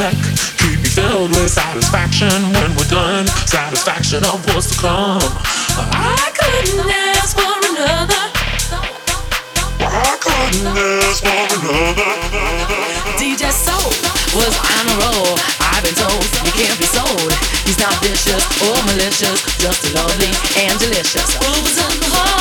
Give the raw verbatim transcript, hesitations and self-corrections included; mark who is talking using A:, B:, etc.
A: check. Keep me filled with satisfaction when we're done. Satisfaction of what's to come. I couldn't ask for another. I couldn't ask for another. D J Soul was on a roll. I've been told you can't be sold. He's not vicious or malicious, just lovely and delicious. What was in the heart?